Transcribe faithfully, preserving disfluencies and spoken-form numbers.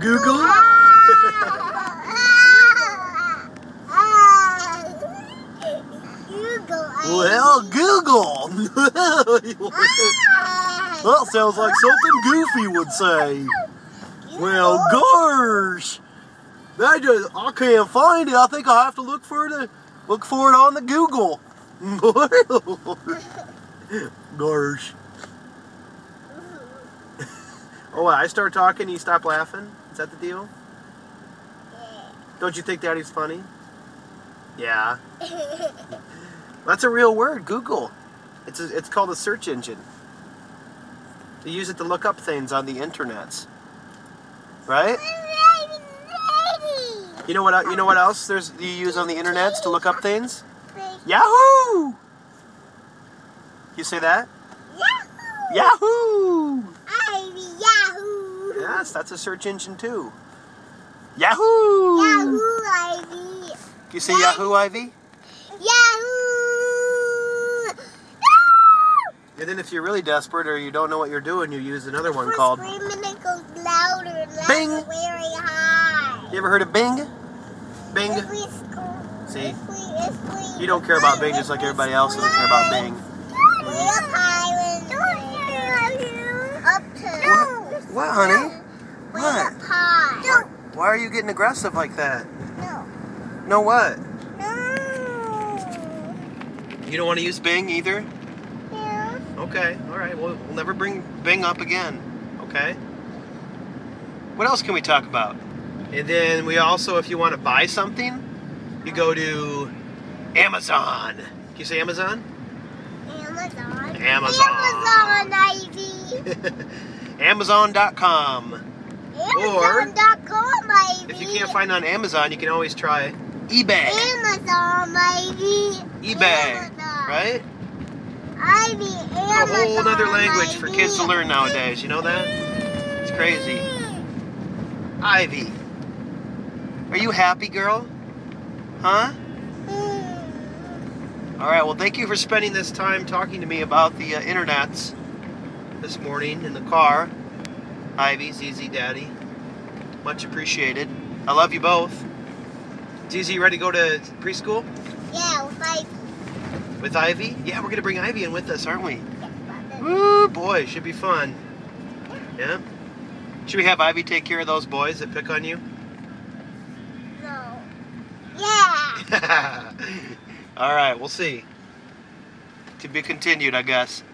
Google? Well, Google. That sounds like something Goofy would say. Well, gosh. I just I can't find it. I think I'll have to look for it. Look for it on the Google. Gosh. Oh, I start talking, you stop laughing? Is that the deal? Don't you think Daddy's funny? Yeah. That's a real word, Google. It's a, it's called a search engine. You use it to look up things on the internets, right? You know what? You know what else there's you use on the internets to look up things? Yahoo! You say that? Yahoo! Yahoo! Yahoo! Yes, that's a search engine too. Yahoo! Yahoo, Ivy. You say Yahoo, Ivy? Yahoo! And then if you're really desperate or you don't know what you're doing, you use another one called Bing. Louder, Bing. Very high. You ever heard of Bing? Bing. If we score, See? If we, if we, you don't care about Bing just like everybody else doesn't care about Bing. Up to what, what honey? What? Why, why are you getting aggressive like that? No. No what? No. You don't want to use Bing either? Yeah. Okay, alright. We'll, we'll never bring Bing up again. Okay? What else can we talk about? And then we also, if you want to buy something, you go to Amazon. Can you say Amazon? Amazon. Amazon. Amazon, Ivy. Amazon dot com. Amazon dot com, Ivy. If you can't find it on Amazon, you can always try eBay. Amazon, Ivy. eBay. Amazon. Right? Ivy, Amazon. A whole other language Ivy. For kids to learn nowadays. You know that? It's crazy. Ivy. Are you happy, girl? Huh? Alright, well, thank you for spending this time talking to me about the uh, internets this morning in the car. Ivy, Z Z, Daddy. Much appreciated. I love you both. Z Z, ready to go to preschool? Yeah, with Ivy. With Ivy? Yeah, we're going to bring Ivy in with us, aren't we? Woo, boy, should be fun. Yeah? Should we have Ivy take care of those boys that pick on you? No. Yeah! All right, we'll see. To be continued, I guess.